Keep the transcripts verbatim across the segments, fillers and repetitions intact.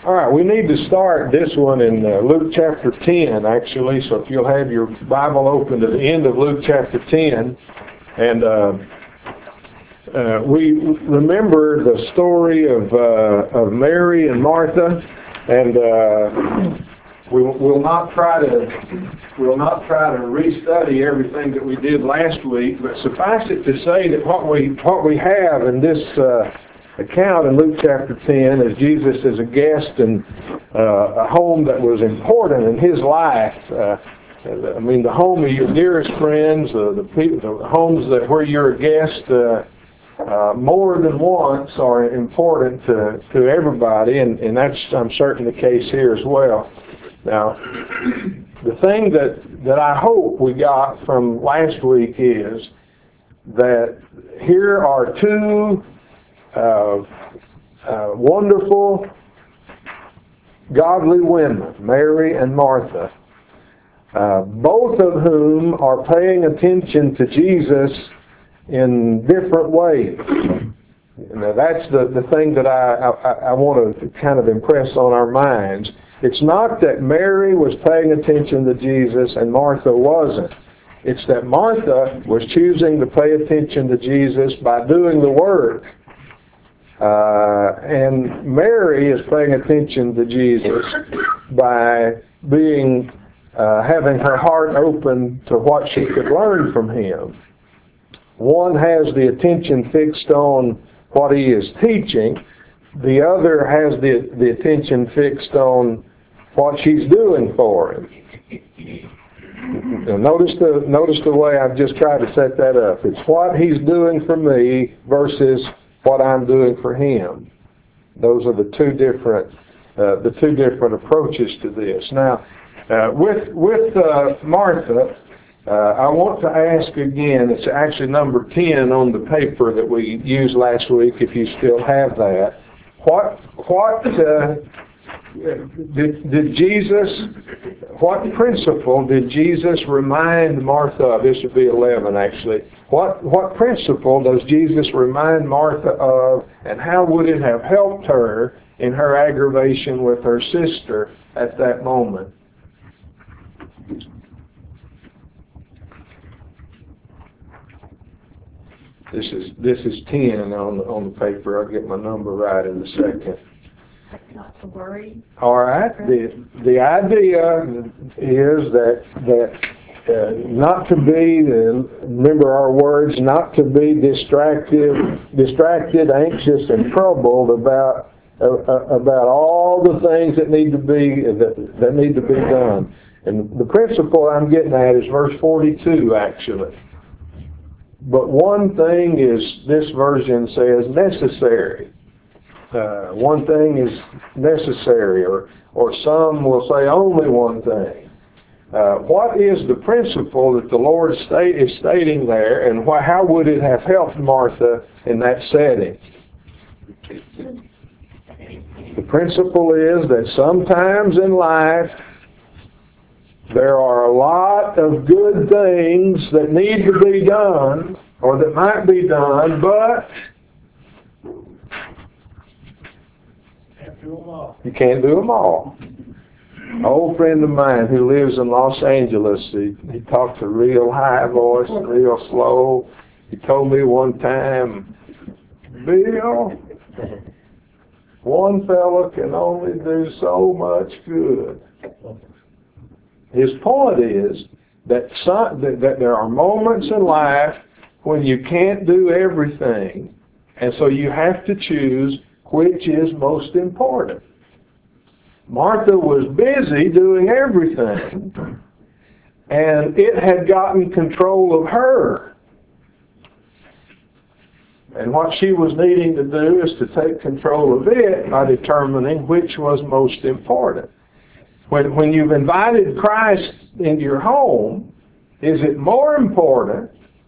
All right, we need to start this one in uh, Luke chapter ten, actually. So if you'll have your Bible open to the end of Luke chapter ten, and uh, uh, we remember the story of uh, of Mary and Martha, and uh, we will not try to we'll not try to restudy everything that we did last week. But suffice it to say that what we what we have in this Uh, account in Luke chapter ten is Jesus as a guest in uh, a home that was important in his life. Uh, I mean, the home of your dearest friends, uh, the, people, the homes that where you're a guest uh, uh, more than once are important to, to everybody, and, and that's, I'm certain, the case here as well. Now, the thing that, that I hope we got from last week is that here are two Uh, uh, wonderful, godly women, Mary and Martha, uh, both of whom are paying attention to Jesus in different ways. Now, that's the, the thing that I, I, I want to kind of impress on our minds. It's not that Mary was paying attention to Jesus and Martha wasn't. It's that Martha was choosing to pay attention to Jesus by doing the work. Uh, and Mary is paying attention to Jesus by being, uh, having her heart open to what she could learn from him. One has the attention fixed on what he is teaching. The other has the, the attention fixed on what she's doing for him. Now, notice the, notice the way I've just tried to set that up. It's what he's doing for me versus what I'm doing for him. Those are the two different, uh, the two different approaches to this. Now, uh, with with uh, Martha, uh, I want to ask again. It's actually number ten on the paper that we used last week. If you still have that, what what uh, did did Jesus? What principle did Jesus remind Martha of? This would be eleven, actually. What what principle does Jesus remind Martha of, and how would it have helped her in her aggravation with her sister at that moment? This is this is ten on the, on the paper. I'll get my number right in a second. Not to worry. All right. The the idea is that that uh, not to be, uh, remember our words, not to be distracted, distracted, anxious, and troubled about uh, about all the things that need to be that, that need to be done. And the principle I'm getting at is verse forty-two, actually. But one thing is, this version says necessary. Uh, one thing is necessary, or or some will say only one thing. Uh, what is the principle that the Lord state, is stating there, and why, how would it have helped Martha in that setting? The principle is that sometimes in life there are a lot of good things that need to be done, or that might be done, but you can't do them all. An old friend of mine who lives in Los Angeles, he, he talks a real high voice, real slow. He told me one time, Bill, one fella can only do so much good. His point is that, some, that, that there are moments in life when you can't do everything, and so you have to choose which is most important. Martha was busy doing everything, and it had gotten control of her. And what she was needing to do is to take control of it by determining which was most important. When, when you've invited Christ into your home, is it more important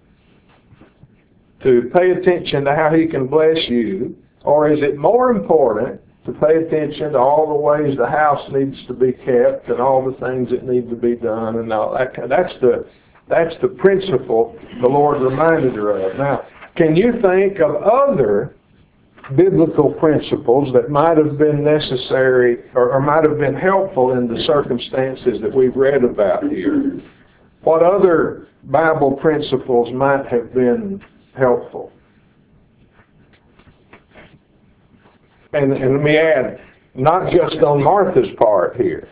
to pay attention to how he can bless you, or is it more important to pay attention to all the ways the house needs to be kept and all the things that need to be done and all that? That's the that's the principle the Lord reminded her of. Now, can you think of other biblical principles that might have been necessary or, or might have been helpful in the circumstances that we've read about here? What other Bible principles might have been helpful? And, and let me add, not just on Martha's part here.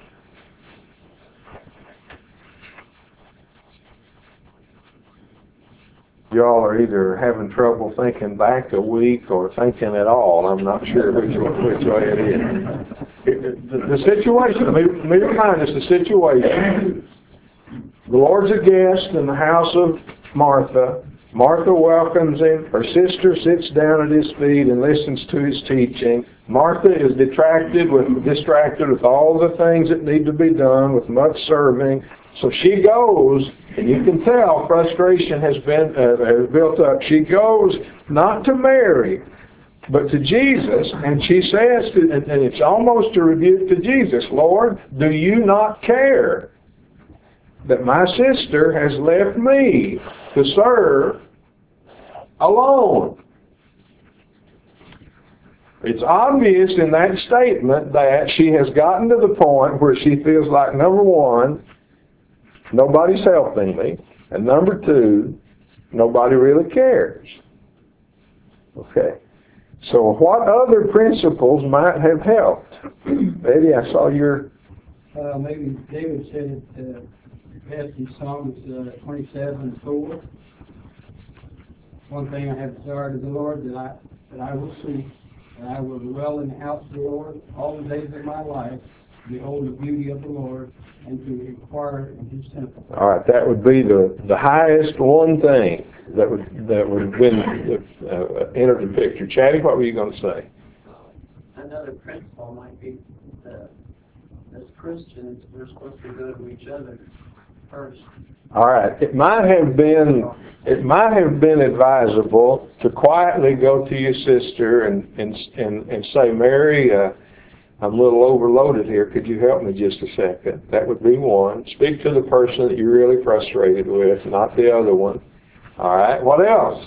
Y'all are either having trouble thinking back a week or thinking at all. I'm not sure which way, which way it is. The, the situation, let me, let me remind us the situation. The Lord's a guest in the house of Martha. Martha welcomes him. Her sister sits down at his feet and listens to his teaching. Martha is distracted with, distracted with all the things that need to be done, with much serving. So she goes, and you can tell frustration has been uh, has built up. She goes not to Mary, but to Jesus, and she says, to, and, and it's almost a rebuke to Jesus, Lord, do you not care that my sister has left me to serve alone? It's obvious in that statement that she has gotten to the point where she feels like, number one, nobody's helping me, and number two, nobody really cares. Okay. So what other principles might have helped? Eddie, I saw your... Uh, maybe David said it, uh, passage Psalms uh, twenty-seven four. One thing I have desired of the Lord that I that I will seek, and I will dwell in the house of the Lord all the days of my life, to behold the beauty of the Lord, and to inquire in His temple. All right, that would be the the highest one thing that would that would have been uh, entered the picture. Chatty, what were you going to say? Another principle might be that as Christians, we're supposed to go to each other first. All right, it might have been it might have been advisable to quietly go to your sister and and and, and say, Mary, uh, I'm a little overloaded here. Could you help me just a second? That would be one. Speak to the person that you're really frustrated with, not the other one. All right, what else?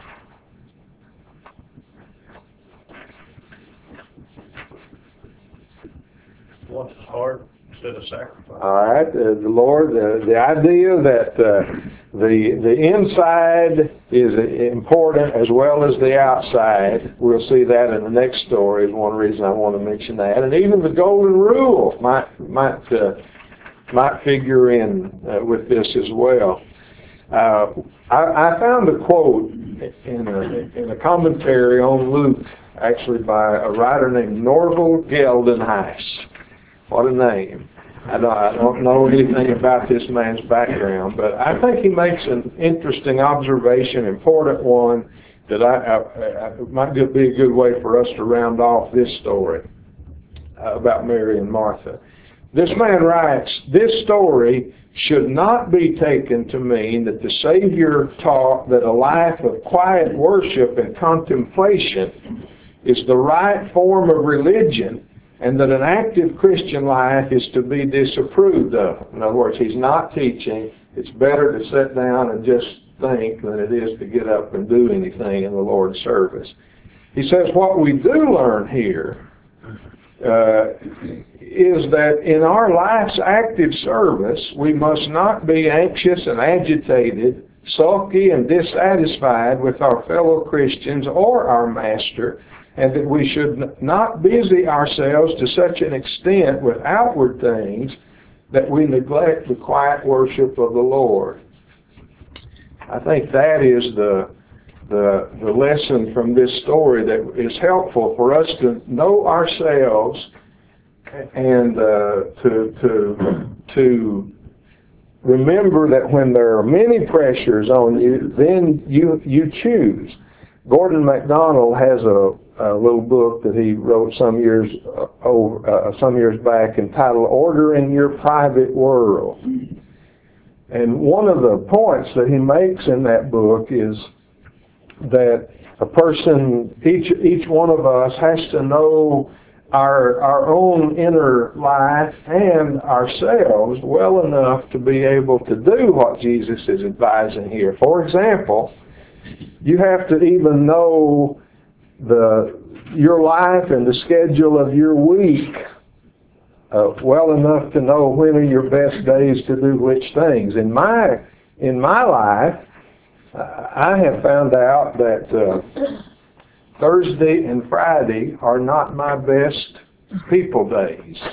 Once it's hard, instead of sacrifice. All right, uh, the Lord, uh, the idea that uh, the the inside is important as well as the outside. We'll see that in the next story. Is one reason I want to mention that, and even the golden rule might might uh, might figure in uh, with this as well. Uh, I, I found a quote in a, in a commentary on Luke, actually by a writer named Norval Geldenhuis. What a name. I don't, I don't know anything about this man's background, but I think he makes an interesting observation, important one, that I, I, I might be a good way for us to round off this story uh, about Mary and Martha. This man writes, this story should not be taken to mean that the Savior taught that a life of quiet worship and contemplation is the right form of religion, and that an active Christian life is to be disapproved of. In other words, he's not teaching it's better to sit down and just think than it is to get up and do anything in the Lord's service. He says what we do learn here uh, is that in our life's active service, we must not be anxious and agitated, sulky and dissatisfied with our fellow Christians or our Master, and that we should not busy ourselves to such an extent with outward things that we neglect the quiet worship of the Lord. I think that is the, the, the lesson from this story that is helpful for us to know ourselves and uh, to, to, to remember that when there are many pressures on you, then you, you choose. Gordon MacDonald has a a little book that he wrote some years uh, over, uh, some years back entitled Order in Your Private World. And one of the points that he makes in that book is that a person, each each one of us has to know our our own inner life and ourselves well enough to be able to do what Jesus is advising here. For example, you have to even know the your life and the schedule of your week uh, well enough to know when are your best days to do which things. In my in my life, uh, I have found out that uh, Thursday and Friday are not my best people days.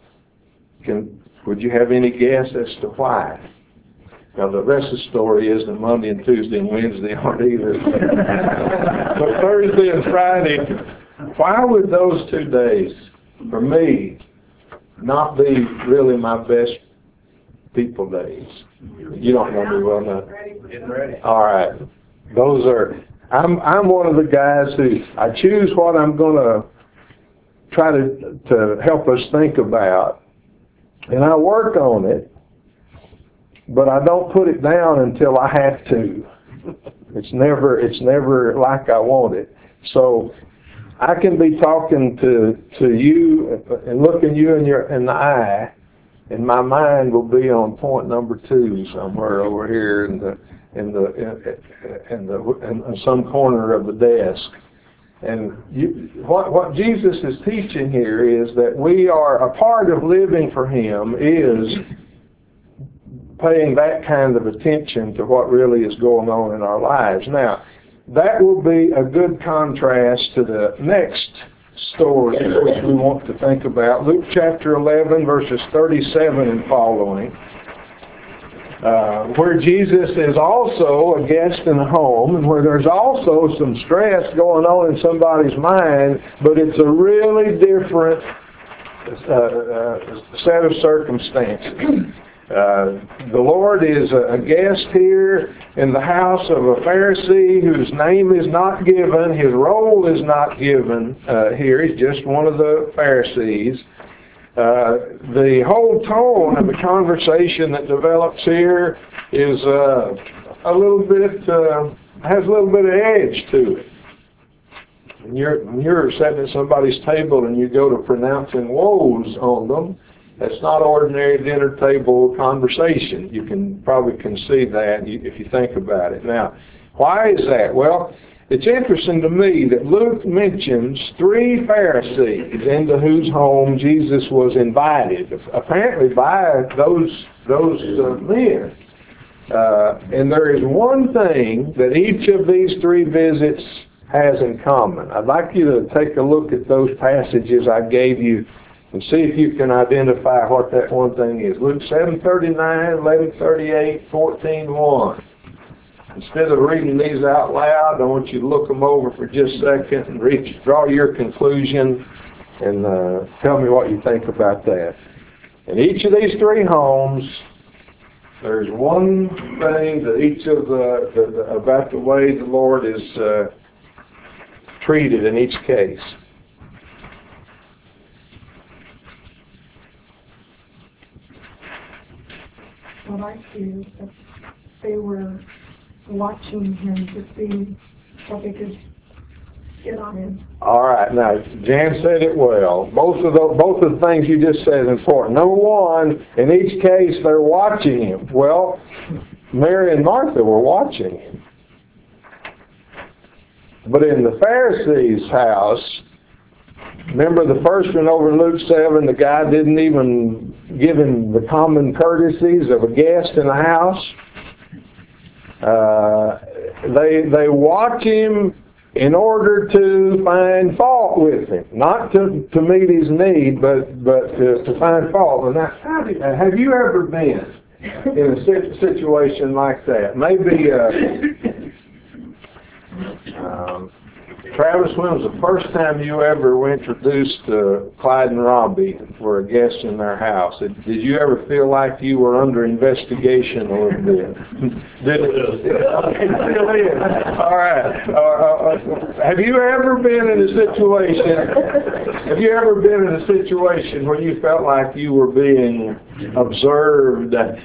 Can would you have any guess as to why? Now, the rest of the story is that Monday and Tuesday and Wednesday aren't either. But Thursday and Friday, why would those two days, for me, not be really my best people days? You don't know me well enough. Getting ready. All right. Those are, I'm, I'm one of the guys who, I choose what I'm going to try to, to help us think about, and I work on it. But I don't put it down until I have to. It's never, it's never like I want it. So I can be talking to to you and looking you in your in the eye, and my mind will be on point number two somewhere over here in the in the in the in some corner of the desk. And you, what what Jesus is teaching here is that we are a part of living for Him is paying that kind of attention to what really is going on in our lives. Now, that will be a good contrast to the next story which we want to think about. Luke chapter eleven, verses thirty-seven and following, uh, where Jesus is also a guest in a home, and where there's also some stress going on in somebody's mind, but it's a really different uh, uh, set of circumstances. Uh, the Lord is a, a guest here in the house of a Pharisee whose name is not given, his role is not given uh, here. He's just one of the Pharisees. Uh, the whole tone of the conversation that develops here is uh, a little bit, uh, has a little bit of edge to it. When you're, when you're sitting at somebody's table and you go to pronouncing woes on them, that's not ordinary dinner table conversation. You can probably conceive that if you think about it. Now, why is that? Well, it's interesting to me that Luke mentions three Pharisees into whose home Jesus was invited, apparently by those, those uh, men. Uh, and there is one thing that each of these three visits has in common. I'd like you to take a look at those passages I gave you and see if you can identify what that one thing is. Luke seven thirty-nine, eleven thirty-eight, fourteen one. Instead of reading these out loud, I want you to look them over for just a second and reach, draw your conclusion and uh, tell me what you think about that. In each of these three homes, there's one thing that each of the, the, the about the way the Lord is uh, treated in each case. What I see is that they were watching him to see what they could get on him. All right, now Jan said it well. Both of the both of the things you just said is important. Number one, in each case, they're watching him. Well, Mary and Martha were watching him, but in the Pharisees' house, remember the first one over in Luke seven, the guy didn't even give him the common courtesies of a guest in the house. Uh, they they watch him in order to find fault with him, not to, to meet his need, but but to, to find fault. And now, how do, have you ever been in a situation like that? Maybe. Uh, um, Travis, when was the first time you ever were introduced to Clyde and Robbie for a guest in their house? Did, did you ever feel like you were under investigation a little bit? Did it? It still is. All right. Uh, uh, have you ever been in a situation? Have you ever been in a situation where you felt like you were being observed? Uh,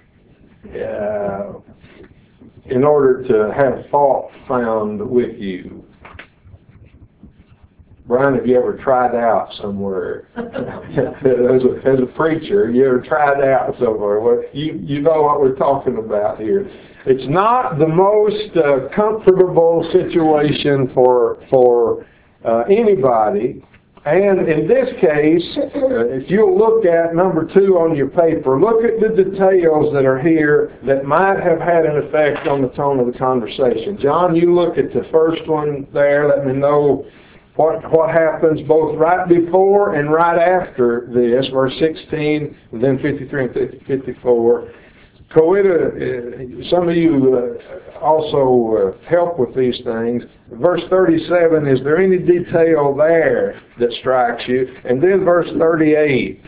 in order to have fault found with you? Brian, have you ever tried out somewhere? as, a, as a preacher, you ever tried out somewhere? Well, you, you know what we're talking about here. It's not the most uh, comfortable situation for, for uh, anybody. And in this case, uh, if you'll look at number two on your paper, look at the details that are here that might have had an effect on the tone of the conversation. John, you look at the first one there. Let me know what what happens both right before and right after this, verse sixteen, and then fifty-three and fifty-four. Coita, uh, some of you uh, also uh, help with these things. Verse thirty-seven, is there any detail there that strikes you? And then verse thirty-eight.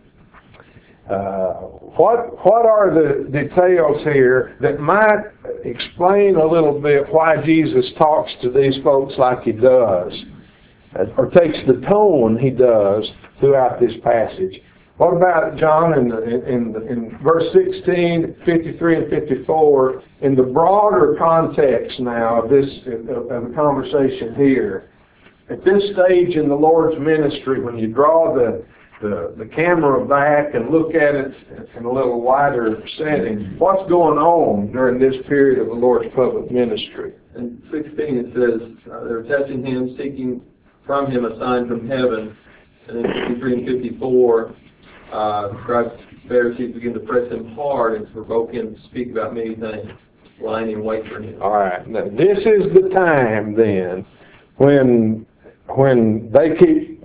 Uh, what what are the details here that might explain a little bit why Jesus talks to these folks like he does, or takes the tone he does throughout this passage? What about John in, the, in, in, in verse sixteen, fifty-three, and fifty-four, in the broader context now of this of, of the conversation here? At this stage in the Lord's ministry, when you draw the, the, the camera back and look at it in a little wider setting, what's going on during this period of the Lord's public ministry? In sixteen it says, uh, they're testing him, seeking from him a sign from heaven. And in fifty-three and fifty-four, Uh, the scribes and Pharisees begin to press him hard and to provoke him to speak about many things, lying in wait for him. All right. Now, this is the time then when when they keep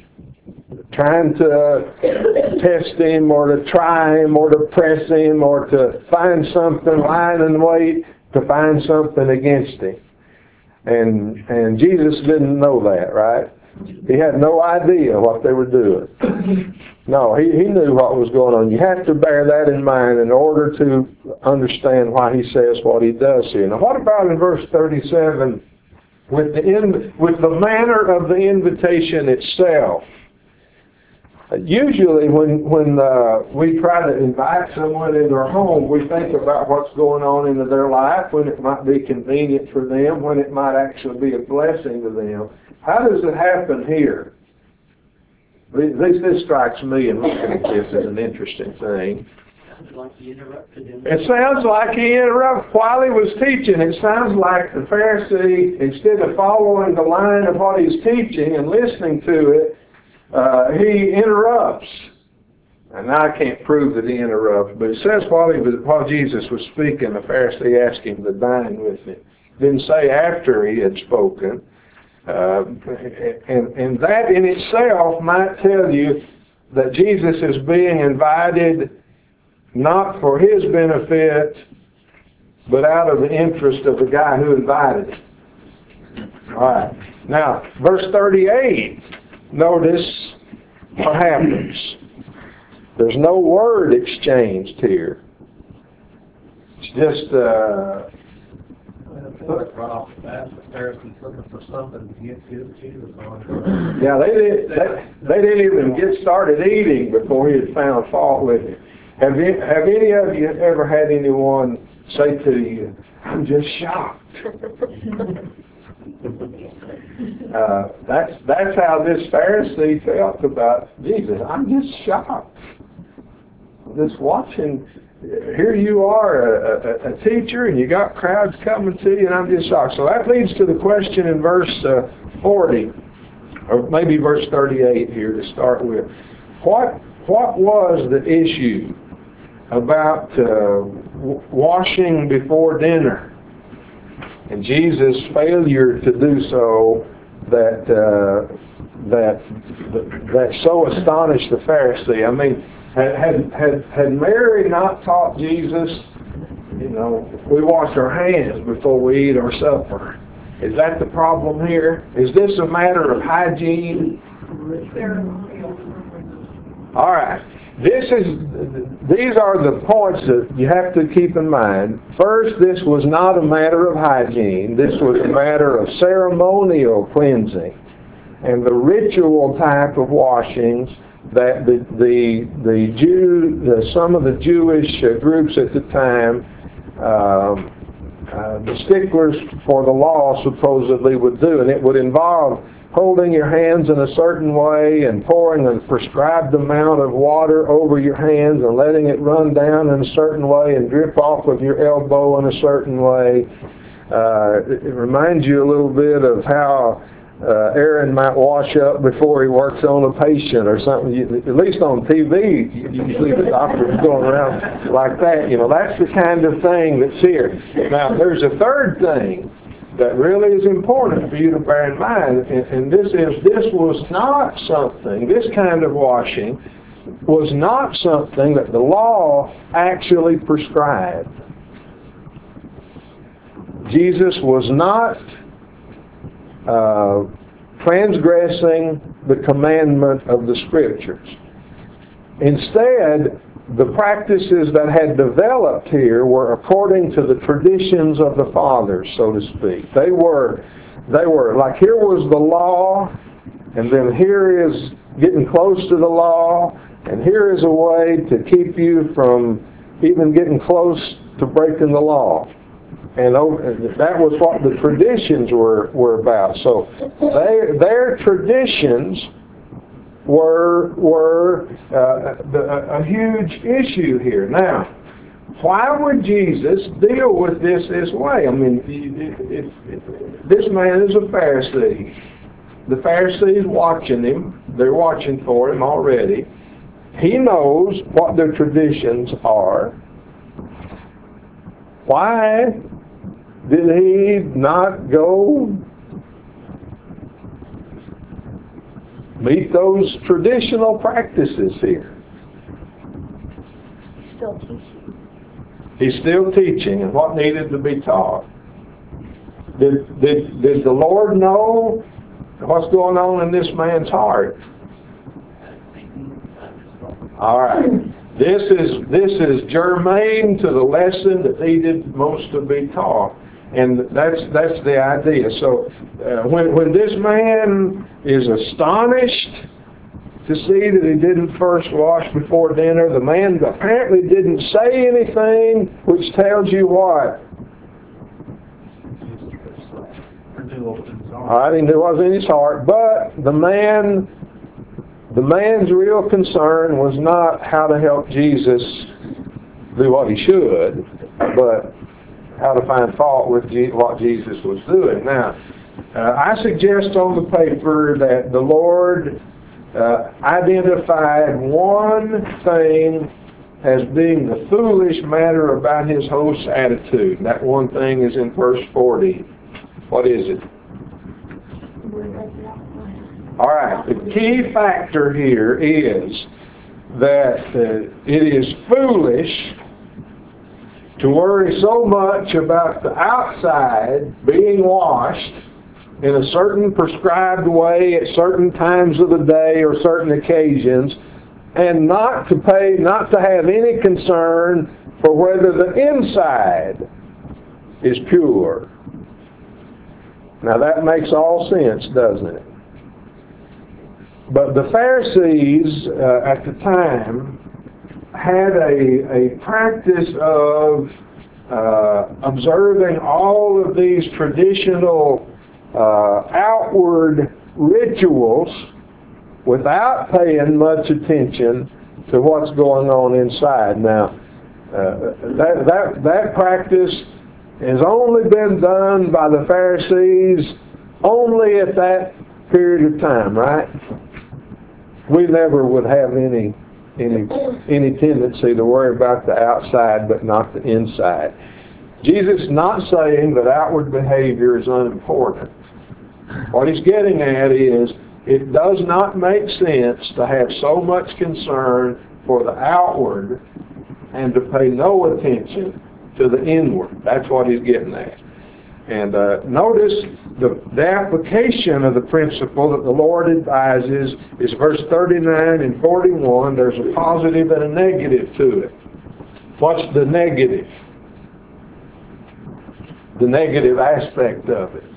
trying to test him or to try him or to press him or to find something, lying in wait to find something against him. And and Jesus didn't know that, right? He had no idea what they were doing. No, he, he knew what was going on. You have to bear that in mind in order to understand why he says what he does here. Now, what about in verse thirty-seven with the in, with the manner of the invitation itself? Usually, when when uh, we try to invite someone into our home, we think about what's going on into their life, when it might be convenient for them, when it might actually be a blessing to them. How does it happen here? At least this strikes me, and looking at this as an interesting thing. Sounds like he interrupted him. It sounds like he interrupted while he was teaching. It sounds like the Pharisee, instead of following the line of what he's teaching and listening to it, uh, he interrupts. And I can't prove that he interrupts, but it says while he was, while Jesus was speaking, the Pharisee asked him to dine with him. Didn't say after he had spoken. Uh, and, and that in itself might tell you that Jesus is being invited not for his benefit, but out of the interest of the guy who invited him. All right. Now, verse thirty-eight, notice what happens. There's no word exchanged here. It's just... Uh, Like right off the bat, the Pharisees looking for something to get to Jesus on. Yeah, they didn't. They, they didn't even get started eating before he had found fault with him. Have you, have any of you ever had anyone say to you, "I'm just shocked"? uh, that's that's how this Pharisee felt about Jesus. I'm just shocked. Just watching. Here you are, a, a, a teacher, and you got crowds coming to you, and I'm just shocked. So that leads to the question in verse uh, forty, or maybe verse thirty-eight here to start with. What what was the issue about uh, w- washing before dinner, and Jesus' failure to do so that uh, that that so astonished the Pharisee? I mean, Had, had, had, had Mary not taught Jesus, you know, we wash our hands before we eat our supper? Is that the problem here? Is this a matter of hygiene? All right. This is, these are the points that you have to keep in mind. First, this was not a matter of hygiene. This was a matter of ceremonial cleansing and the ritual type of washings that the the the Jew, the, some of the Jewish uh, groups at the time, um, uh, the sticklers for the law supposedly would do, and it would involve holding your hands in a certain way and pouring a prescribed amount of water over your hands and letting it run down in a certain way and drip off of your elbow in a certain way. Uh, it, it reminds you a little bit of how uh, Aaron might wash up before he works on a patient or something. You, at least on T V, you, you see the doctors going around like that. You know, that's the kind of thing that's here. Now, there's a third thing that really is important for you to bear in mind, and, and this is, this was not something, this kind of washing was not something that the law actually prescribed. Jesus was not uh, transgressing the commandment of the Scriptures. Instead, the practices that had developed here were according to the traditions of the fathers, so to speak. They were, they were like, here was the law, and then here is getting close to the law, and here is a way to keep you from even getting close to breaking the law. And that was what the traditions were, were about. So they, their traditions were were uh, a, a huge issue here. Now, why would Jesus deal with this this way? I mean, it, it, it, this man is a Pharisee. The Pharisees watching him. They're watching for him already. He knows what their traditions are. Why did he not go meet those traditional practices here? Still teaching. He's still teaching, and what needed to be taught? Did, did, did the Lord know what's going on in this man's heart? All right. This is, this is germane to the lesson that needed most to be taught. And that's that's the idea. So uh, when when this man is astonished to see that he didn't first wash before dinner, the man apparently didn't say anything, which tells you what? All right, he knew what was in his heart, but the man, the man's real concern was not how to help Jesus do what he should, but how to find fault with what Jesus was doing. Now, uh, I suggest on the paper that the Lord uh, identified one thing as being the foolish matter about his host's attitude. That one thing is in verse forty. What is it? All right, the key factor here is that uh, it is foolish to worry so much about the outside being washed in a certain prescribed way at certain times of the day or certain occasions, and not to pay, not to have any concern for whether the inside is pure. Now that makes all sense, doesn't it? But the Pharisees uh, at the time had a, a practice of uh, observing all of these traditional uh, outward rituals without paying much attention to what's going on inside. Now, uh, that, that, that practice has only been done by the Pharisees only at that period of time, right? We never would have any any any tendency to worry about the outside but not the inside. Jesus is not saying that outward behavior is unimportant. What he's getting at is it does not make sense to have so much concern for the outward and to pay no attention to the inward. That's what he's getting at. And uh, notice the, the application of the principle that the Lord advises is verse thirty-nine and forty-one. There's a positive and a negative to it. What's the negative? The negative aspect of it.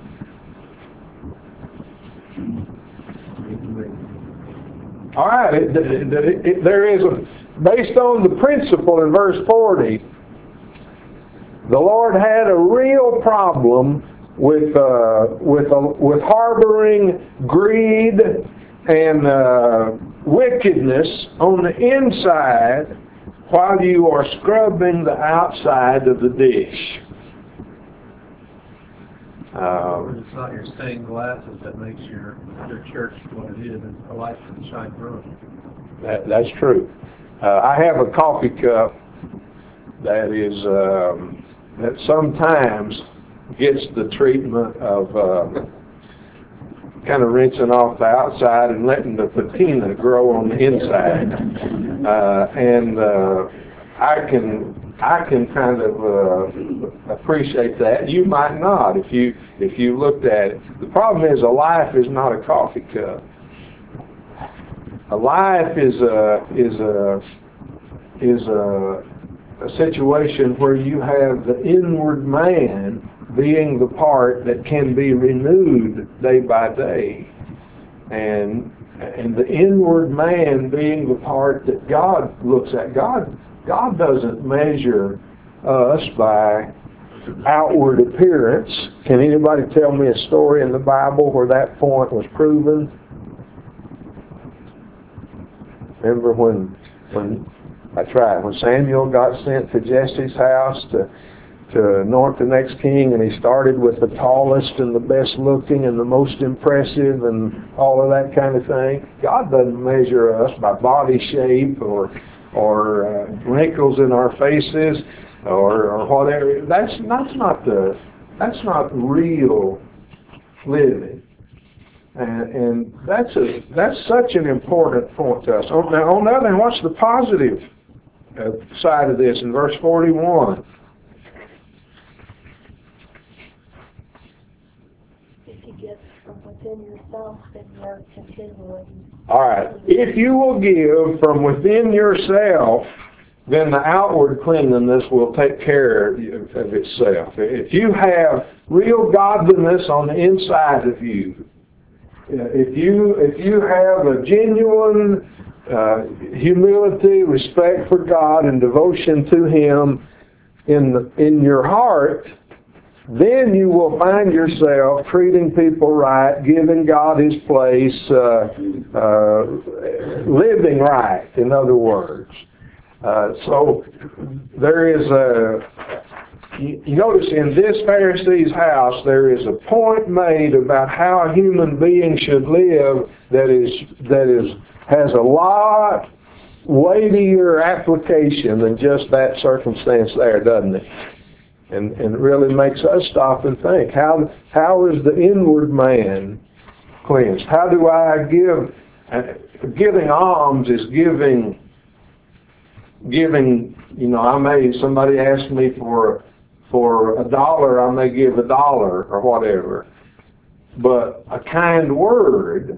All right, it, it, it, it, there is a, based on the principle in verse forty, the Lord had a real problem with uh, with uh, with harboring greed and uh, wickedness on the inside while you are scrubbing the outside of the dish. Um, It's not your stained glasses that makes your, your church what it is. It's the light that shines through it. that, that's true. Uh, I have a coffee cup that is um, that sometimes gets the treatment of uh, kind of rinsing off the outside and letting the patina grow on the inside, uh, and uh, I can I can kind of uh, appreciate that. You might not if you if you looked at it. The problem is a life is not a coffee cup. A life is a is a is a, a situation where you have the inward man being the part that can be renewed day by day, and and the inward man being the part that God looks at. God God doesn't measure us by outward appearance. Can anybody tell me a story in the Bible where that point was proven? Remember when when that's right, when Samuel got sent to Jesse's house to to anoint the next king, and he started with the tallest and the best looking and the most impressive and all of that kind of thing. God doesn't measure us by body shape or or uh, wrinkles in our faces or, or whatever. That's that's not the that's not real living. And, and that's a that's such an important point to us. On, now, on the other hand, what's the positive uh, side of this in verse forty-one? If you give from within yourself, then you're continually. All right. If you will give from within yourself, then the outward cleanliness will take care of itself. If you have real godliness on the inside of you, If you if you have a genuine uh, humility, respect for God, and devotion to Him in the, in your heart, then you will find yourself treating people right, giving God His place, uh, uh, living right. In other words, uh, so there is a. You notice in this Pharisee's house there is a point made about how a human being should live that is that is has a lot weightier application than just that circumstance there, doesn't it? And and it really makes us stop and think, how how is the inward man cleansed? How do I give? Giving alms is giving giving. You know, I may somebody asked me for. For a dollar, I may give a dollar or whatever. But a kind word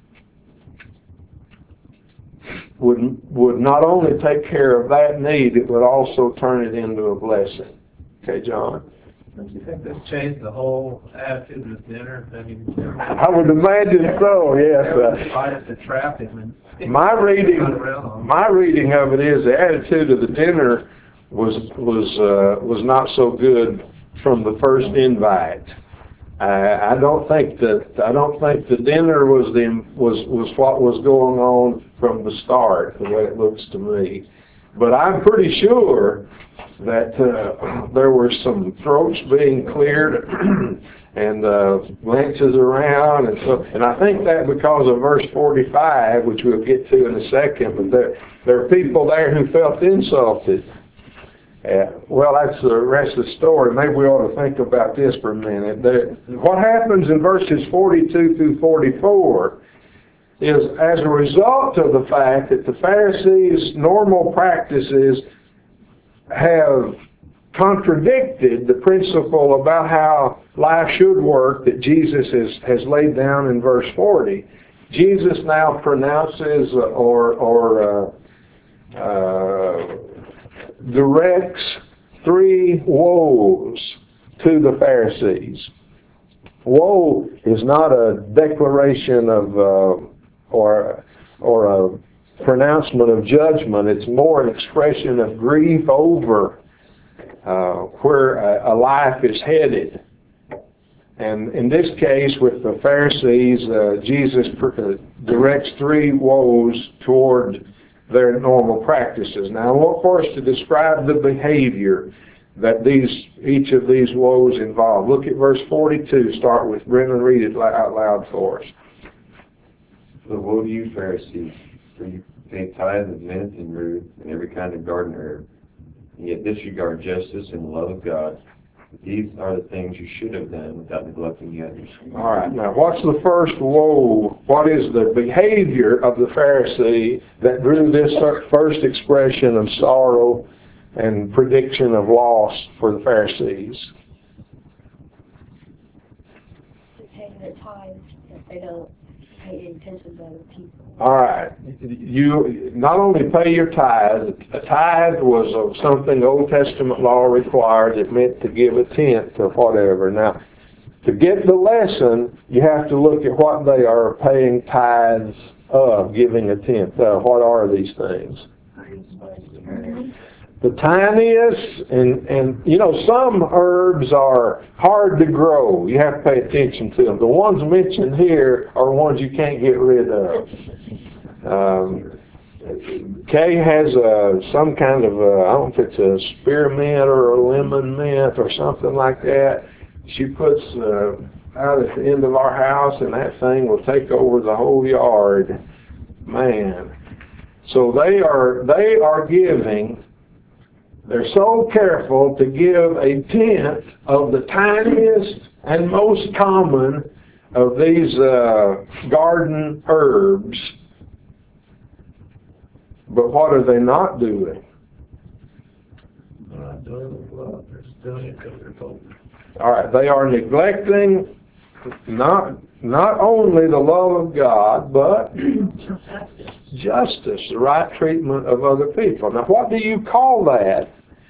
would would not only take care of that need, it would also turn it into a blessing. Okay, John? Don't you think this changed the whole attitude of dinner? I mean, I would imagine so, yes. Decided to trap him. And my reading, my reading of it is the attitude of the dinner was was uh, was not so good from the first invite. I, I don't think that I don't think the dinner was the was was what was going on from the start, the way it looks to me. But I'm pretty sure that uh, there were some throats being cleared and uh, glances around, and so and I think that because of verse forty-five, which we'll get to in a second. But there there are people there who felt insulted. Uh, well, that's the rest of the story. Maybe we ought to think about this for a minute. There, what happens in verses forty-two through forty-four is as a result of the fact that the Pharisees' normal practices have contradicted the principle about how life should work that Jesus has, has laid down in verse forty. Jesus now pronounces or, or uh, uh, directs three woes to the Pharisees. Woe is not a declaration of uh, or or a pronouncement of judgment. It's more an expression of grief over uh, where a, a life is headed. And in this case, with the Pharisees, uh, Jesus uh, directs three woes toward their normal practices. Now, I want for us to describe the behavior that these each of these woes involve. Look at verse forty-two. Start with Brendan. Read it out loud for us. So woe to you, Pharisees, for you pay tithe of mint and rue and every kind of garden herb, and yet disregard justice and the love of God. These are the things you should have done without neglecting the others. All right. Now, what's the first woe? What is the behavior of the Pharisee that drew this first expression of sorrow and prediction of loss for the Pharisees? They're paying their tithes, but they don't pay any attention to other people. All right. You not only pay your tithe, a tithe was of something Old Testament law required. It meant to give a tenth or whatever. Now, to get the lesson, you have to look at what they are paying tithes of, giving a tenth of. What are these things? The tiniest, and, and you know, some herbs are hard to grow. You have to pay attention to them. The ones mentioned here are ones you can't get rid of. Um, Kay has a, some kind of a, I don't know if it's a spearmint or a lemon mint or something like that. She puts uh, out at the end of our house, and that thing will take over the whole yard. Man. So they are they are giving. They're so careful to give a tenth of the tiniest and most common of these uh, garden herbs. But what are they not doing? They're not doing it with love. They're just doing it because they're told. All right, they are neglecting not not only the love of God, but justice, the right treatment of other people. Now, what do you call that?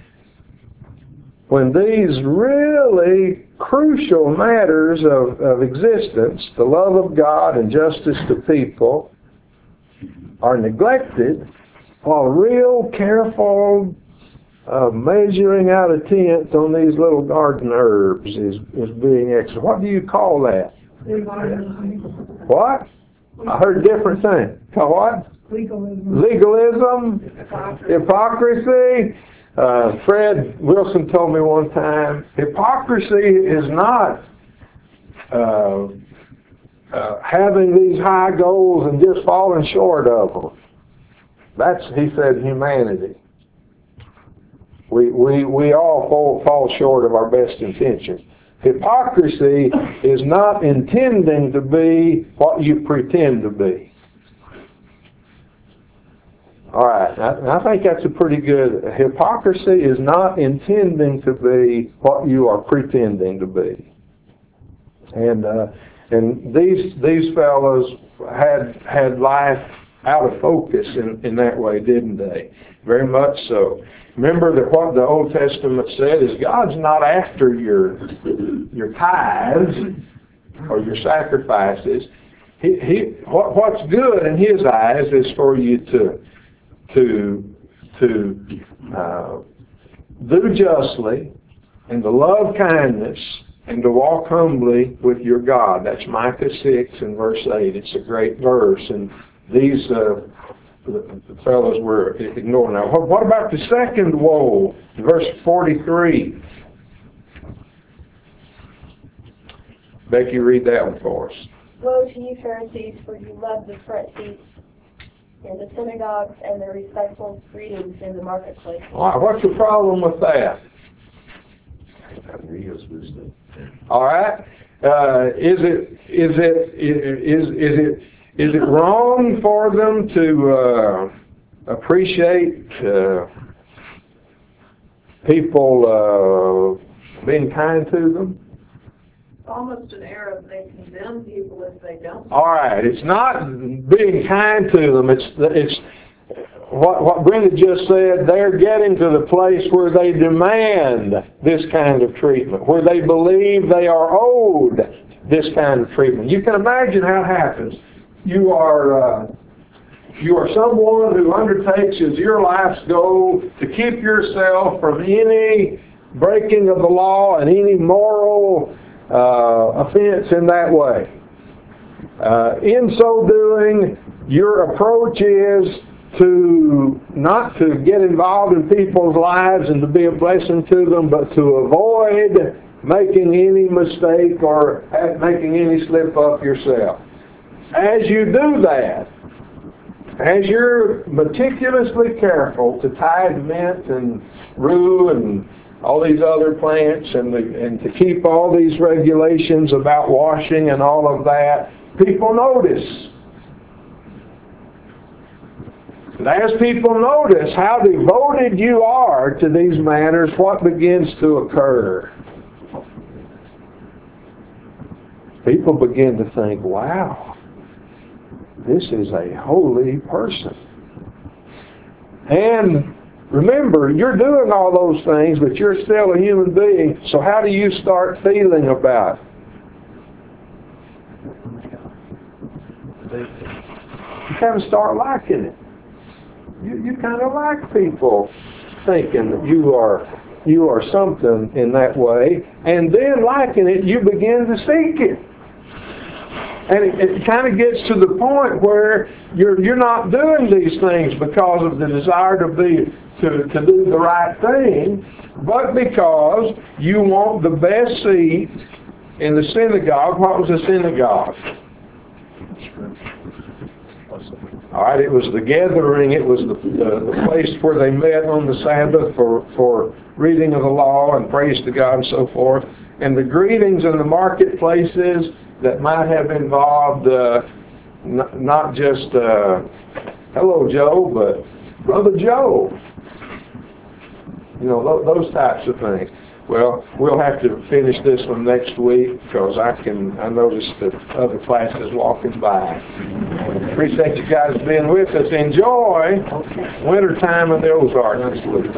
When these really crucial matters of, of existence, the love of God and justice to people, are neglected, while real careful uh, measuring out a tenth on these little garden herbs is, is being exercised. What do you call that? What? I heard a different thing. Call what? Legalism. Legalism. Hypocrisy. Uh, Fred Wilson told me one time, hypocrisy is not uh, uh, having these high goals and just falling short of them. That's, he said, humanity. We, we, we all fall, fall short of our best intentions. Hypocrisy is not intending to be what you pretend to be. All right, I, I think that's a pretty good, hypocrisy is not intending to be what you are pretending to be. And uh, and these these fellows had had life out of focus in, in that way, didn't they? Very much so. Remember that what the Old Testament said is God's not after your your tithes or your sacrifices. He, he what, what's good in His eyes is for you to to to uh, do justly and to love kindness and to walk humbly with your God. That's Micah six and verse eight. It's a great verse, and these uh, the, the fellows were ignoring that. What, what about the second woe, verse forty-three? Becky, read that one for us. Woe to you, Pharisees, for you love the front seats in the synagogues and the respectful greetings in the marketplace. All right, what's the problem with that? All right, uh, is it is it is is it is it wrong for them to uh, appreciate uh, people uh, being kind to them? It's almost an error if they condemn people if they don't. All right, it's not being kind to them. It's it's what what Brenda just said. They're getting to the place where they demand this kind of treatment, where they believe they are owed this kind of treatment. You can imagine how it happens. You are uh, you are someone who undertakes as your life's goal to keep yourself from any breaking of the law and any moral uh, offense in that way. Uh, in so doing, your approach is to not to get involved in people's lives and to be a blessing to them, but to avoid making any mistake or making any slip up yourself. As you do that, as you're meticulously careful to tithe mint and rue and all these other plants and, the, and to keep all these regulations about washing and all of that, people notice. And as people notice how devoted you are to these matters, what begins to occur? People begin to think, wow, this is a holy person. And remember, you're doing all those things, but you're still a human being, so how do you start feeling about it? You kind of start liking it. You, you kind of like people thinking that you are you are something in that way, and then liking it, you begin to seek it. And it, it kind of gets to the point where you're you're not doing these things because of the desire to be to, to do the right thing, but because you want the best seat in the synagogue. What was the synagogue? All right, it was the gathering. It was the, the, the place where they met on the Sabbath for, for reading of the law and praise to God and so forth. And the greetings in the marketplaces that might have involved uh, n- not just uh, hello Joe, but Brother Joe. You know, th- those types of things. Well, we'll have to finish this one next week because I can I noticed that other classes walking by. Appreciate you guys being with us. Enjoy wintertime in the Ozarks this week.